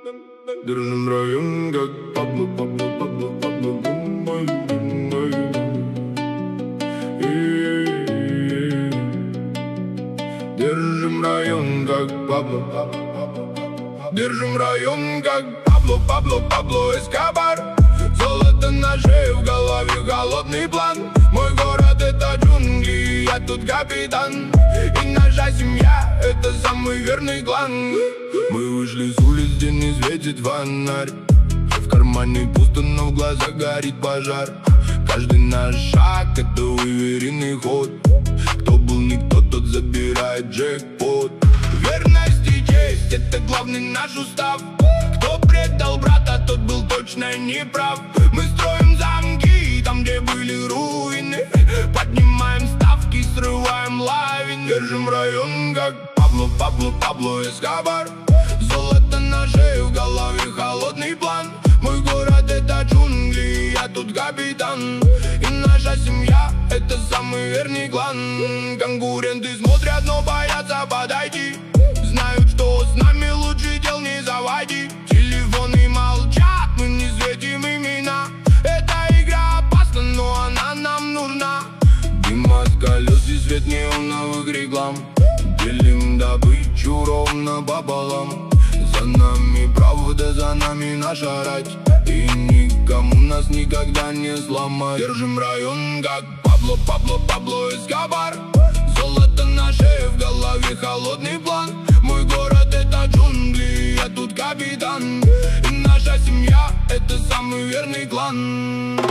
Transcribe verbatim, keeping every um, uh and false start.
Держим район, как Пабло, Пабло, Пабло, Пабло, мой, мой. Держим район, как Пабло, Пабло, Пабло, Пабло. Держим район, как Пабло, Пабло, Пабло Эскобар. Золото на шее, в голове холодный план. Мой город — это джунгли, я тут капитан. И наша семья — это самый верный клан. Мы вышли с улиц, где не светит фонарь. В кармане пусто, но в глазах горит пожар. Каждый наш шаг — это уверенный ход. Кто был никто, тот забирает джекпот. Верность и честь — это главный наш устав. Кто предал брата, тот был точно неправ. Мы строим замки там, где были руины. Поднимаем ставки, срываем лавины. Держим район, как Пабло, Пабло, Пабло Эскобар. Золото на шее, в голове холодный план. Мой город — это джунгли, я тут капитан. И наша семья — это самый верный клан. Конкуренты смотрят, но боятся подойти. Знают, что с нами лучше дел не заводи. Телефоны молчат, мы не светим имена. Эта игра опасна, но она нам нужна. Дым от колес и свет неоновых реклам. Делим добычу ровно пополам. За нами правда, за нами наша рать. И никому нас никогда не сломать. Держим район, как Пабло, Пабло, Пабло Эскобар. Золото на шее, в голове холодный план. Мой город — это джунгли, я тут капитан. И наша семья — это самый верный клан.